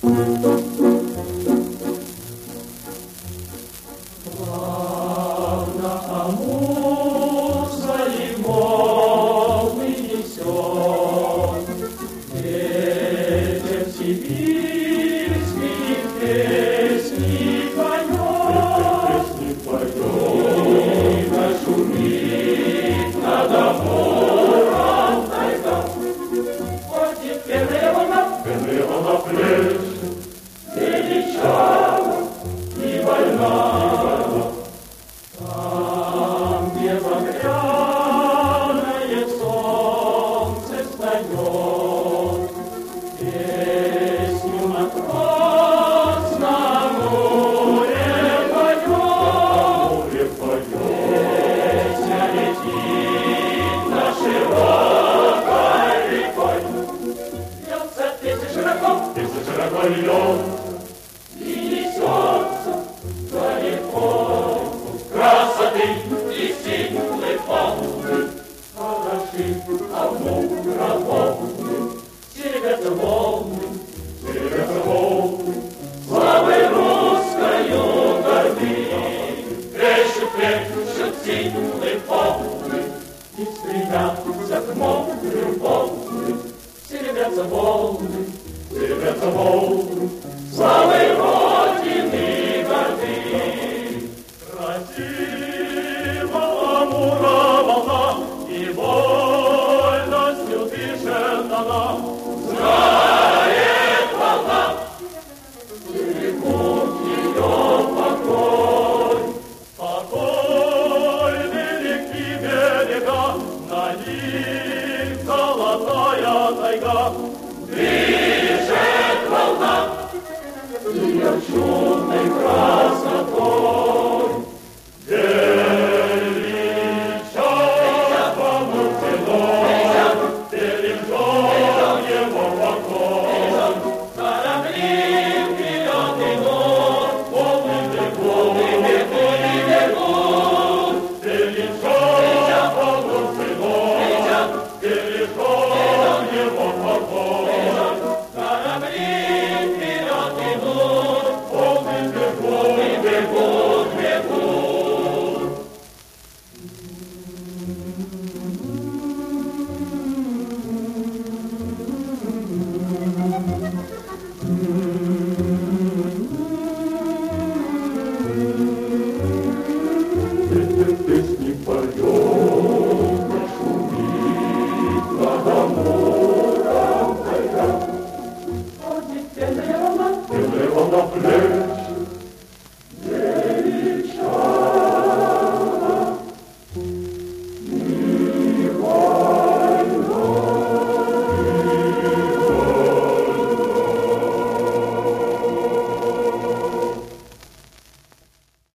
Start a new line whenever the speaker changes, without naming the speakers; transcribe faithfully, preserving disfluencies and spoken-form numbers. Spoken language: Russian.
Плавно Амур свои волны несет, ветер сибирские песни поет, и нашумит над Амуром тайга. Ходит Пенелопа, Пенелопа плещет, величава и вольна. Там, где багряное солнце встает, песню матрос на море поет. Песня летит над широкой рекой. Льется песня широко, песня широко льет, и несется далеко. Красоты и силы полны, хороши Амура волны. Серебрятся волны, серебрятся волны, славой русскою горды. Крещут, крещут силы полны, и стремятся к морю волны. Серебрятся волны, серебрятся волны.